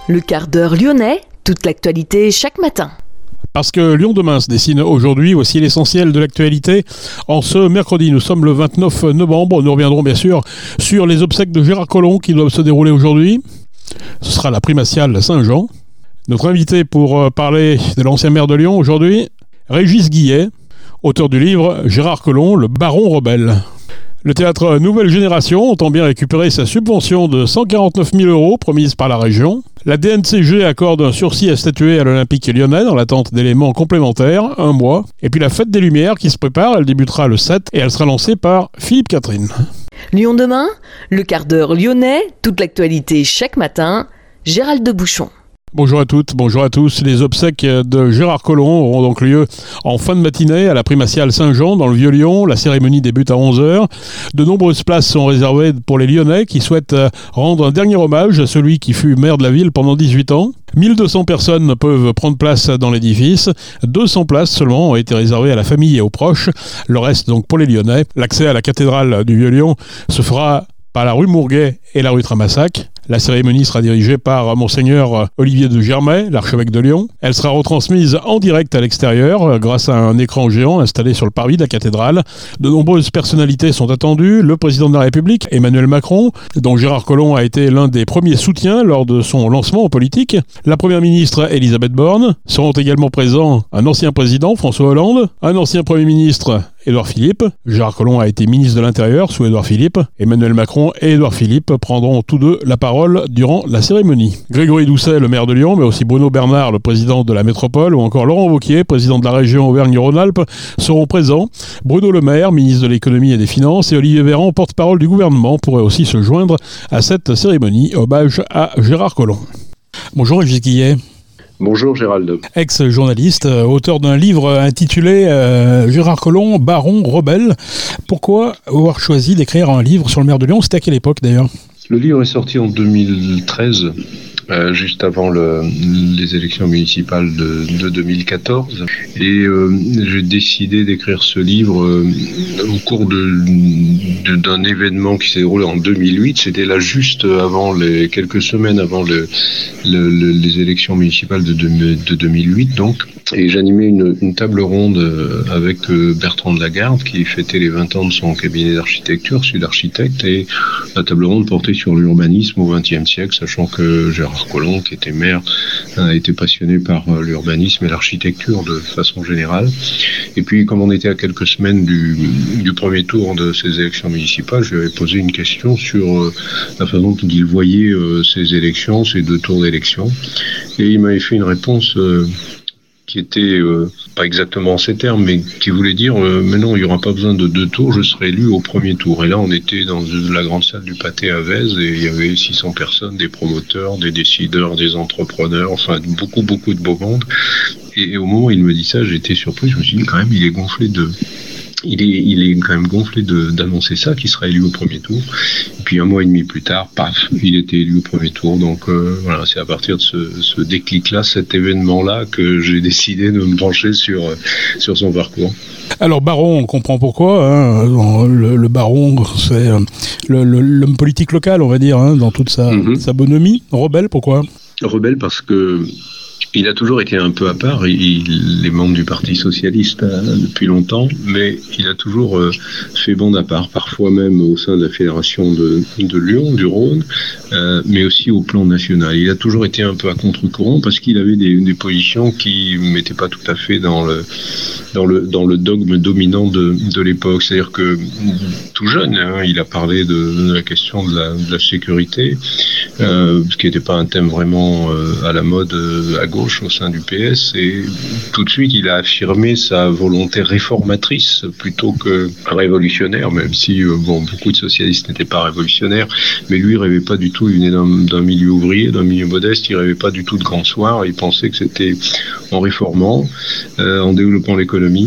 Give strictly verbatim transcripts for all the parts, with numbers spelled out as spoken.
Le quart d'heure lyonnais, toute l'actualité chaque matin. Parce que Lyon demain se dessine aujourd'hui, voici l'essentiel de l'actualité. En ce mercredi, nous sommes le vingt-neuf novembre, nous reviendrons bien sûr sur les obsèques de Gérard Collomb qui doivent se dérouler aujourd'hui. Ce sera la primatiale Saint-Jean. Notre invité pour parler de l'ancien maire de Lyon aujourd'hui, Régis Guillet, auteur du livre Gérard Collomb, le baron rebelle. Le théâtre Nouvelle Génération entend bien récupérer sa subvention de cent quarante-neuf mille euros promise par la région. La D N C G accorde un sursis à statuer à l'Olympique lyonnais dans l'attente d'éléments complémentaires, un mois. Et puis la fête des Lumières qui se prépare, elle débutera le sept et elle sera lancée par Philippe Catherine. Lyon demain, le quart d'heure lyonnais, toute l'actualité chaque matin, Gérald de Bouchon. Bonjour à toutes, bonjour à tous. Les obsèques de Gérard Collomb auront donc lieu en fin de matinée à la primatiale Saint-Jean dans le Vieux-Lyon. La cérémonie débute à onze heures. De nombreuses places sont réservées pour les Lyonnais qui souhaitent rendre un dernier hommage à celui qui fut maire de la ville pendant dix-huit ans. mille deux cents personnes peuvent prendre place dans l'édifice. deux cents places seulement ont été réservées à la famille et aux proches. Le reste donc pour les Lyonnais. L'accès à la cathédrale du Vieux-Lyon se fera par la rue Mourguet et la rue Tramassac. La cérémonie sera dirigée par Monseigneur Olivier de Germay, l'archevêque de Lyon. Elle sera retransmise en direct à l'extérieur grâce à un écran géant installé sur le parvis de la cathédrale. De nombreuses personnalités sont attendues. Le président de la République, Emmanuel Macron, dont Gérard Collomb a été l'un des premiers soutiens lors de son lancement en politique. La première ministre, Elisabeth Borne. Seront également présents un ancien président, François Hollande, un ancien premier ministre, Édouard Philippe. Gérard Collomb a été ministre de l'Intérieur sous Édouard Philippe. Emmanuel Macron et Édouard Philippe prendront tous deux la parole durant la cérémonie. Grégory Doucet, le maire de Lyon, mais aussi Bruno Bernard, le président de la métropole, ou encore Laurent Wauquiez, président de la région Auvergne-Rhône-Alpes, seront présents. Bruno Le Maire, ministre de l'économie et des finances, et Olivier Véran, porte-parole du gouvernement, pourraient aussi se joindre à cette cérémonie. Hommage à Gérard Collomb. Bonjour Régis Guillet. Bonjour Gérald. Ex-journaliste, auteur d'un livre intitulé euh, Gérard Collomb, baron rebelle. Pourquoi avoir choisi d'écrire un livre sur le maire de Lyon ? C'était à quelle époque d'ailleurs ? Le livre est sorti en deux mille treize, euh, juste avant le, les élections municipales de, de deux mille quatorze. Et euh, j'ai décidé d'écrire ce livre euh, au cours de, de, d'un événement qui s'est déroulé en deux mille huit. C'était là juste avant les quelques semaines avant le, le, le, les élections municipales de, de, de deux mille huit, donc. Et j'animais une, une table ronde avec Bertrand de Lagarde qui fêtait les vingt ans de son cabinet d'architecture, Sud Architecte, et la table ronde portait sur l'urbanisme au vingtième siècle, sachant que Gérard Collomb, qui était maire, a été passionné par l'urbanisme et l'architecture de façon générale. Et puis, comme on était à quelques semaines du, du premier tour de ces élections municipales, je lui avais posé une question sur la façon dont il voyait ces élections, ces deux tours d'élections. Et il m'avait fait une réponse euh, qui était euh, pas exactement en ces termes, mais qui voulait dire euh, mais non, il n'y aura pas besoin de deux tours, je serai élu au premier tour. Et là, on était dans la grande salle du Pâté à Vèze et il y avait six cents personnes, des promoteurs, des décideurs, des entrepreneurs, enfin beaucoup, beaucoup de beau monde. Et, et au moment où il me dit ça, j'étais surpris, je me suis dit quand même, il est gonflé de... Il est, il est quand même gonflé de, d'annoncer ça, qu'il sera élu au premier tour. Et puis un mois et demi plus tard, paf, il était élu au premier tour. Donc euh, voilà, c'est à partir de ce, ce déclic-là, cet événement-là, que j'ai décidé de me pencher sur, sur son parcours. Alors baron, on comprend pourquoi. Hein. Le, le baron, c'est le, le, l'homme politique local, on va dire, hein, dans toute sa, mm-hmm. sa bonhomie. Rebelle, pourquoi ? Rebelle parce que... il a toujours été un peu à part, il, il est membre du Parti Socialiste euh, depuis longtemps, mais il a toujours euh, fait bande à part, parfois même au sein de la Fédération de, de Lyon, du Rhône, euh, mais aussi au plan national. Il a toujours été un peu à contre-courant parce qu'il avait des, des positions qui ne mettaient pas tout à fait dans le, dans le, dans le dogme dominant de, de l'époque. C'est-à-dire que tout jeune, hein, il a parlé de, de la question de la, de la sécurité, euh, ce qui n'était pas un thème vraiment euh, à la mode euh, à gauche au sein du P S, et tout de suite il a affirmé sa volonté réformatrice plutôt que révolutionnaire, même si euh, bon, beaucoup de socialistes n'étaient pas révolutionnaires, mais lui il rêvait pas du tout, il venait d'un, d'un milieu ouvrier, d'un milieu modeste, il rêvait pas du tout de grand soir, il pensait que c'était en réformant, euh, en développant l'économie,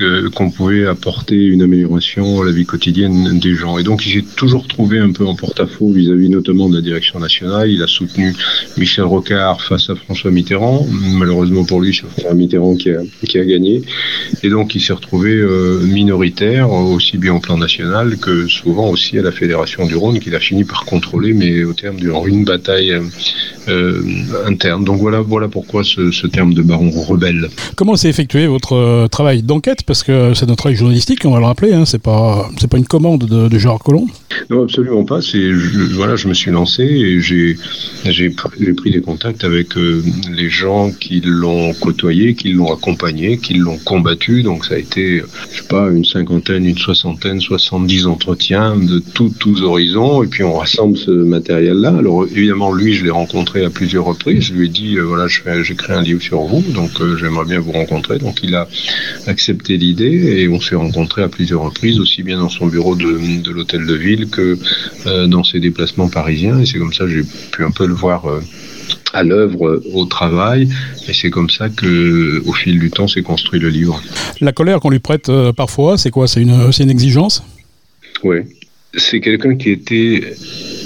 que, qu'on pouvait apporter une amélioration à la vie quotidienne des gens. Et donc il s'est toujours trouvé un peu en porte-à-faux vis-à-vis notamment de la direction nationale. Il a soutenu Michel Rocard face à François Mitterrand. Malheureusement pour lui, c'est François Mitterrand qui a, qui a gagné. Et donc il s'est retrouvé euh, minoritaire, aussi bien au plan national que souvent aussi à la Fédération du Rhône, qu'il a fini par contrôler, mais au terme d'une bataille euh, interne. Donc voilà, voilà pourquoi ce, ce terme de baron rebelle. Comment s'est effectué votre euh, travail d'enquête? Parce que c'est notre travail journalistique, on va le rappeler, hein, c'est pas, c'est pas une commande de, de Gérard Collomb. Non, absolument pas. C'est, je, voilà, je me suis lancé et j'ai, j'ai, j'ai pris des contacts avec euh, les gens qui l'ont côtoyé, qui l'ont accompagné, qui l'ont combattu. Donc ça a été, je sais pas, une cinquantaine, une soixantaine, soixante-dix entretiens de tout, tous horizons. Et puis on rassemble ce matériel-là. Alors évidemment, lui, je l'ai rencontré à plusieurs reprises. Je lui ai dit, euh, voilà, je fais, j'écris un livre sur vous, donc euh, j'aimerais bien vous rencontrer. Donc il a accepté l'idée et on s'est rencontrés à plusieurs reprises, aussi bien dans son bureau de, de l'hôtel de ville que euh, dans ses déplacements parisiens. Et c'est comme ça que j'ai pu un peu le voir euh, à l'œuvre, euh, au travail. Et c'est comme ça que, au fil du temps, s'est construit le livre. La colère qu'on lui prête euh, parfois, c'est quoi? C'est une, c'est une exigence? Oui. C'est quelqu'un qui était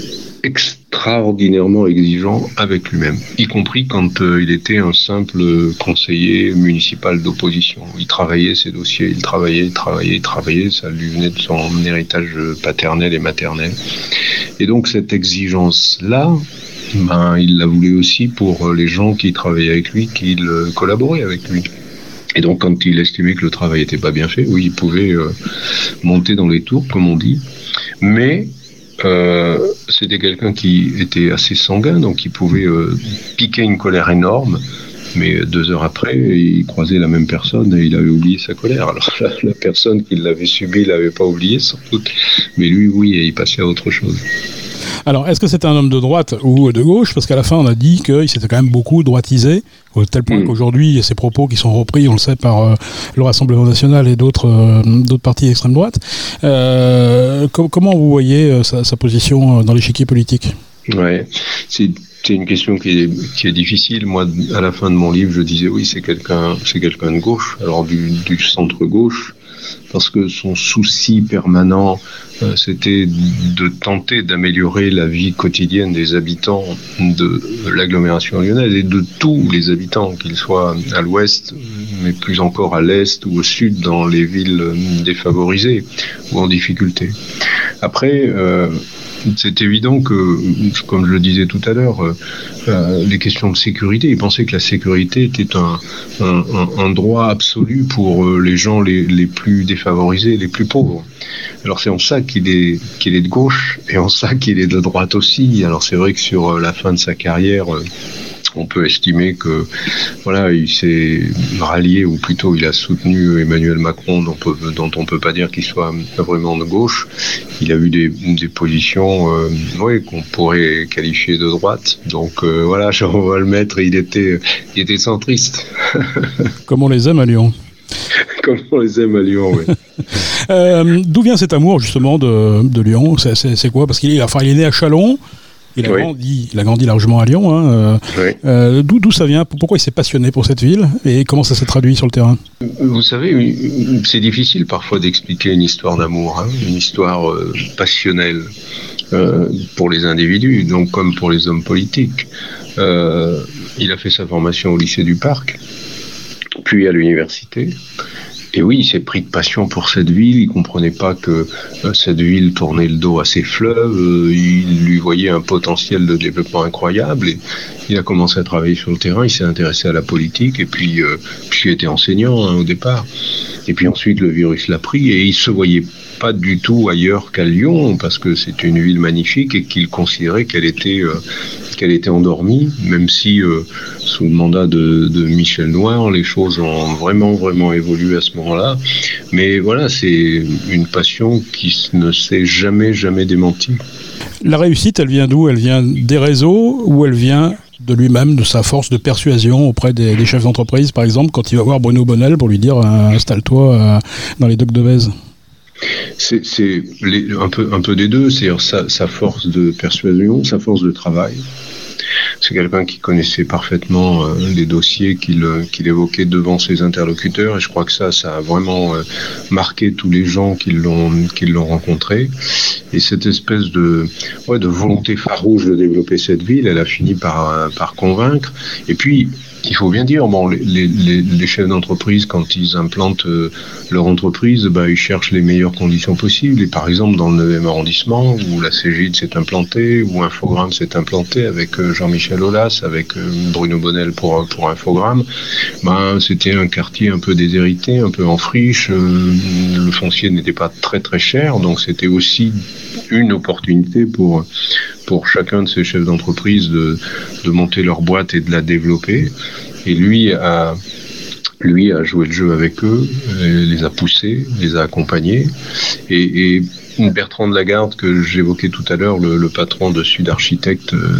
extraordinairement exigeant avec lui-même, y compris quand euh, il était un simple conseiller municipal d'opposition. Il travaillait ses dossiers, il travaillait, il travaillait, il travaillait, ça lui venait de son héritage paternel et maternel. Et donc cette exigence-là, ben, il la voulait aussi pour les gens qui travaillaient avec lui, qui collaboraient avec lui. Et donc quand il estimait que le travail n'était pas bien fait, oui, il pouvait euh, monter dans les tours, comme on dit, mais Euh, c'était quelqu'un qui était assez sanguin, donc il pouvait euh, piquer une colère énorme, mais deux heures après, il croisait la même personne et il avait oublié sa colère. Alors la, la personne qui l'avait subie l'avait pas oublié sans doute, mais lui, oui, il passait à autre chose. Alors, est-ce que c'est un homme de droite ou de gauche? Parce qu'à la fin, on a dit qu'il s'était quand même beaucoup droitisé, au tel point mmh. qu'aujourd'hui, ces propos qui sont repris, on le sait, par euh, le Rassemblement National et d'autres, euh, d'autres partis d'extrême droite. Euh, com- comment vous voyez euh, sa, sa position dans l'échiquier politique? Ouais, c'est... C'est une question qui est, qui est difficile. Moi, à la fin de mon livre, je disais oui, c'est quelqu'un, c'est quelqu'un de gauche, alors du, du centre-gauche, parce que son souci permanent, euh, c'était de tenter d'améliorer la vie quotidienne des habitants de l'agglomération lyonnaise et de tous les habitants, qu'ils soient à l'ouest, mais plus encore à l'est ou au sud, dans les villes défavorisées ou en difficulté. Après, euh, c'est évident que, comme je le disais tout à l'heure, euh, les questions de sécurité, il pensait que la sécurité était un, un, un droit absolu pour les gens les, les plus défavorisés, les plus pauvres. Alors c'est en ça qu'il est, qu'il est de gauche et en ça qu'il est de droite aussi. Alors c'est vrai que sur la fin de sa carrière, on peut estimer que voilà, il s'est rallié, ou plutôt il a soutenu Emmanuel Macron, dont, peut, dont on ne peut pas dire qu'il soit vraiment de gauche. Il a eu des, des positions euh, oui, qu'on pourrait qualifier de droite. Donc euh, voilà, on va le mettre, il était, il était centriste. Comme on les aime à Lyon. Comme on les aime à Lyon, oui. euh, d'où vient cet amour justement de, de Lyon? c'est, c'est, c'est quoi? Parce qu'il est, enfin, il est né à Châlons. Il a, oui. grandi, il a grandi largement à Lyon. Hein. Euh, oui. euh, d'où, d'où ça vient? Pourquoi il s'est passionné pour cette ville? Et comment ça s'est traduit sur le terrain? Vous savez, c'est difficile parfois d'expliquer une histoire d'amour, hein, une histoire euh, passionnelle euh, pour les individus, donc comme pour les hommes politiques. Euh, il a fait sa formation au lycée du Parc, puis à l'université. Et oui, il s'est pris de passion pour cette ville. Il comprenait pas que euh, cette ville tournait le dos à ses fleuves. Euh, il lui voyait un potentiel de développement incroyable. Et il a commencé à travailler sur le terrain. Il s'est intéressé à la politique. Et puis, euh, puis il était enseignant hein, au départ. Et puis ensuite, le virus l'a pris. Et il se voyait pas du tout ailleurs qu'à Lyon, parce que c'est une ville magnifique et qu'il considérait qu'elle était... Euh, qu'elle était endormie, même si euh, sous le mandat de, de Michel Noir, les choses ont vraiment, vraiment évolué à ce moment-là. Mais voilà, c'est une passion qui ne s'est jamais, jamais démentie. La réussite, elle vient d'où? Elle vient des réseaux ou elle vient de lui-même, de sa force de persuasion auprès des, des chefs d'entreprise, par exemple, quand il va voir Bruno Bonnel pour lui dire euh, « installe-toi euh, dans les docks de Vèze ». C'est, c'est les, un, peu, un peu des deux, c'est-à-dire sa, sa force de persuasion, sa force de travail. c'est quelqu'un qui connaissait parfaitement euh, les dossiers qu'il, qu'il évoquait devant ses interlocuteurs, et je crois que ça, ça a vraiment euh, marqué tous les gens qui l'ont, qui l'ont rencontré. Et cette espèce de, ouais, de volonté farouche de développer cette ville, elle a fini par, par convaincre. Et puis, il faut bien dire, bon, les, les, les chefs d'entreprise, quand ils implantent euh, leur entreprise, bah, ils cherchent les meilleures conditions possibles. Et par exemple, dans le neuvième arrondissement, où la Cégide s'est implantée, où Infogrames s'est implanté avec euh, Jean-Michel Aulas, avec euh, Bruno Bonnel pour, pour Infogrames, bah, c'était un quartier un peu déshérité, un peu en friche. Euh, le foncier n'était pas très très cher, donc c'était aussi une opportunité pour... pour chacun de ces chefs d'entreprise de, de monter leur boîte et de la développer. Et lui a, lui a joué le jeu avec eux, les a poussés, les a accompagnés. Et, et Bertrand de Lagarde, que j'évoquais tout à l'heure, le, le patron de Sud Architecte, euh,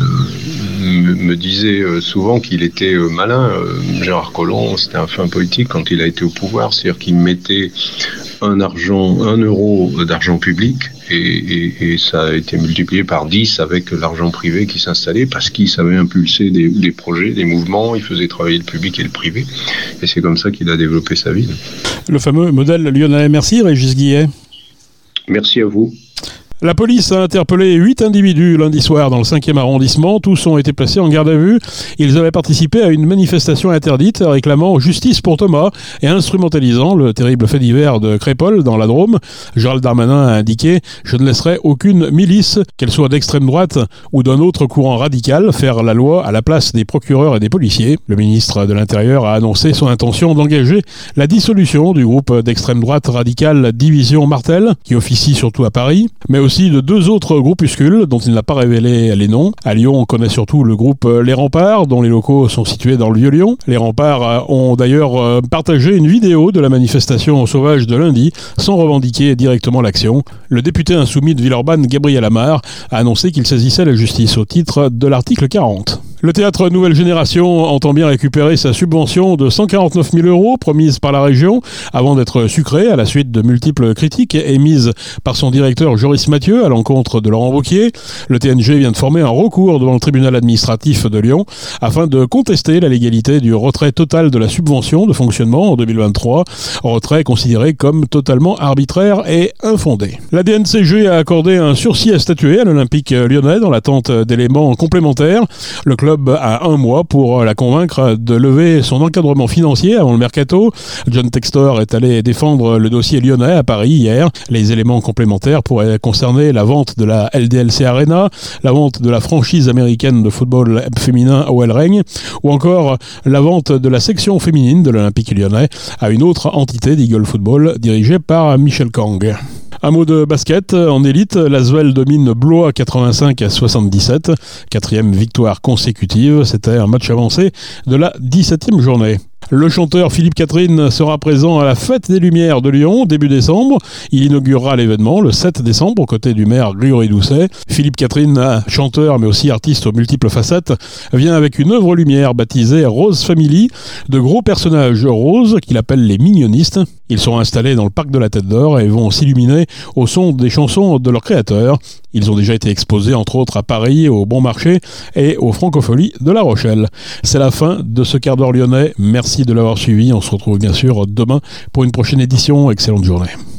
me, me disait souvent qu'il était malin. Euh, Gérard Collomb, c'était un fin politique quand il a été au pouvoir, c'est-à-dire qu'il mettait un argent, un euro d'argent public, et, et, et ça a été multiplié par dix avec l'argent privé qui s'installait, parce qu'il savait impulser des, des projets, des mouvements, il faisait travailler le public et le privé, et c'est comme ça qu'il a développé sa ville. Le fameux modèle lyonnais. Merci Régis Guillet. Merci à vous. La police a interpellé huit individus lundi soir dans le cinquième arrondissement. Tous ont été placés en garde à vue. Ils avaient participé à une manifestation interdite réclamant justice pour Thomas et instrumentalisant le terrible fait divers de Crépol dans la Drôme. Gérald Darmanin a indiqué « Je ne laisserai aucune milice, qu'elle soit d'extrême droite ou d'un autre courant radical, faire la loi à la place des procureurs et des policiers ». Le ministre de l'Intérieur a annoncé son intention d'engager la dissolution du groupe d'extrême droite radicale Division Martel, qui officie surtout à Paris, mais aussi de deux autres groupuscules dont il n'a pas révélé les noms. À Lyon, on connaît surtout le groupe Les Remparts, dont les locaux sont situés dans le Vieux-Lyon. Les Remparts ont d'ailleurs partagé une vidéo de la manifestation sauvage de lundi, sans revendiquer directement l'action. Le député insoumis de Villeurbanne, Gabriel Amar, a annoncé qu'il saisissait la justice au titre de l'article quarante. Le théâtre Nouvelle Génération entend bien récupérer sa subvention de cent quarante-neuf mille euros promise par la région avant d'être sucrée à la suite de multiples critiques émises par son directeur Joris Mathieu à l'encontre de Laurent Wauquiez. Le T N G vient de former un recours devant le tribunal administratif de Lyon afin de contester la légalité du retrait total de la subvention de fonctionnement en deux mille vingt-trois, retrait considéré comme totalement arbitraire et infondé. La D N C G a accordé un sursis à statuer à l'Olympique lyonnais dans l'attente d'éléments complémentaires. Le club a un mois pour la convaincre de lever son encadrement financier avant le mercato. John Textor est allé défendre le dossier lyonnais à Paris hier. Les éléments complémentaires pourraient concerner la vente de la L D L C Arena, la vente de la franchise américaine de football féminin O L Reign, ou encore la vente de la section féminine de l'Olympique lyonnais à une autre entité d'Eagle Football dirigée par Michel Kang. Un mot de basket. En élite, l'Asvel domine Blois quatre-vingt-cinq à soixante-dix-sept. Quatrième victoire consécutive. C'était un match avancé de la dix-septième journée. Le chanteur Philippe Catherine sera présent à la Fête des Lumières de Lyon début décembre. Il inaugurera l'événement le sept décembre aux côtés du maire Grégory Doucet. Philippe Catherine, chanteur mais aussi artiste aux multiples facettes, vient avec une œuvre lumière baptisée Rose Family, de gros personnages roses qu'il appelle les mignonistes. Ils seront installés dans le parc de la Tête d'Or et vont s'illuminer au son des chansons de leurs créateurs. Ils ont déjà été exposés entre autres à Paris, au Bon Marché et aux Francopholies de La Rochelle. C'est la fin de ce quart d'heure lyonnais. Merci de l'avoir suivi. On se retrouve bien sûr demain pour une prochaine édition. Excellente journée.